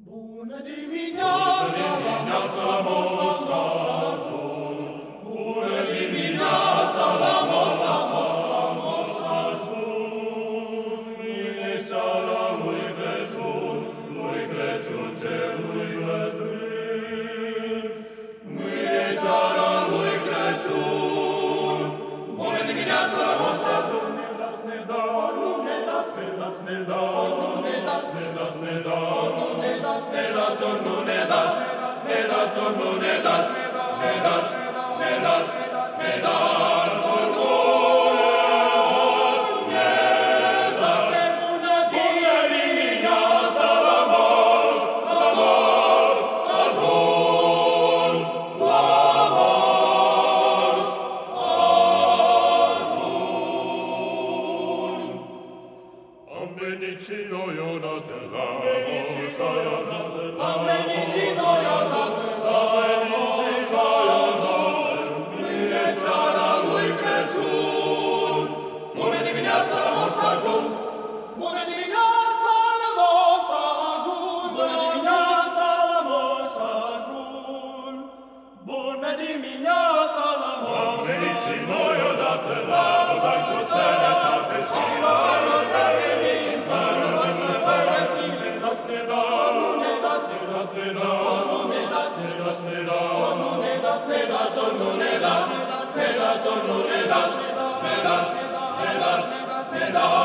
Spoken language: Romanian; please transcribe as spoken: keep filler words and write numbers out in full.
Bună dimineața, la Moș Ajun! Bună dimineața, la Moș Ajun! Mâine seara lui Crăciun, lui Crăciun celui bătrân. Mâine seara lui Crăciun, bună dimineața, la Moș Ajun! Ne dați, ne dați, nu ne dați, ne dați, ne dați, nu ne dați, ne dați, ne dați, nu ne dați, ne dați, ori nu ne dați, ne dați, ori nu ne dați, ne dați, ne dați, ne dați, ori nu ne dați. Bună dimineața, la Moș, la Moș Ajun, la Moș Ajun. Am venit și noi odată la Moș Ajun, am venit și noi odată la Moș Ajun, mâine seara lui Crăciun. Bună dimineața, la Moș Ajun! Bună dimineața, la Moș Ajun! Bună dimineața, la Moș Ajun! Bună dimineața, la Moș Ajun! Am venit și noi odată la mulți ani cu sănătate și la să venim sănătoși să fără ține. Ne dați, nu ne dați, nu ne dați, nu ne dați, ne dați, ori nu ne dați, ne dați, ori nu ne dați, ne dați, ne dați, ne dați.